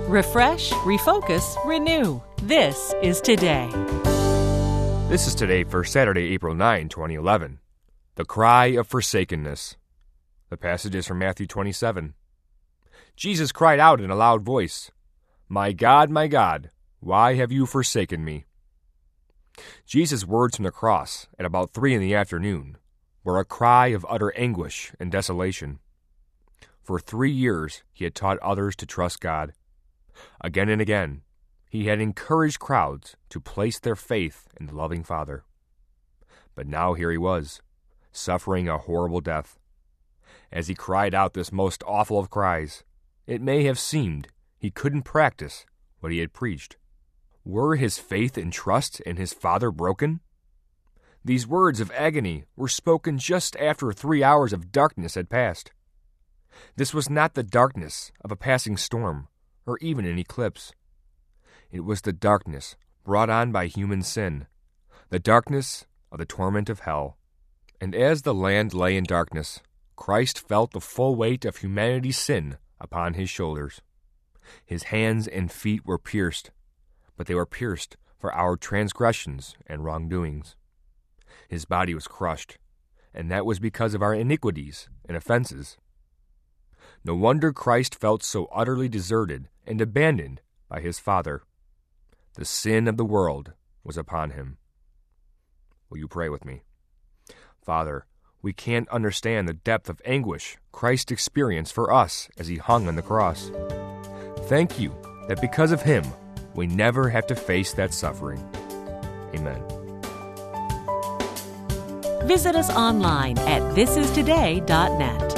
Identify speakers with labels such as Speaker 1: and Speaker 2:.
Speaker 1: Refresh, refocus, renew. This is Today.
Speaker 2: This is Today for Saturday, April 9, 2011. The Cry of Forsakenness. The passage is from Matthew 27. Jesus cried out in a loud voice, my God, why have you forsaken me?" Jesus' words from the cross at about 3 p.m. were a cry of utter anguish and desolation. For 3 years, he had taught others to trust God. Again and again, he had encouraged crowds to place their faith in the loving Father. But now here he was, suffering a horrible death. As he cried out this most awful of cries, it may have seemed he couldn't practice what he had preached. Were his faith and trust in his Father broken? These words of agony were spoken just after 3 hours of darkness had passed. This was not the darkness of a passing storm or even an eclipse. It was the darkness brought on by human sin, the darkness of the torment of hell. And as the land lay in darkness, Christ felt the full weight of humanity's sin upon his shoulders. His hands and feet were pierced, but they were pierced for our transgressions and wrongdoings. His body was crushed, and that was because of our iniquities and offenses. No wonder Christ felt so utterly deserted and abandoned by his Father. The sin of the world was upon him. Will you pray with me? Father, we can't understand the depth of anguish Christ experienced for us as he hung on the cross. Thank you that because of him, we never have to face that suffering. Amen.
Speaker 1: Visit us online at thisistoday.net.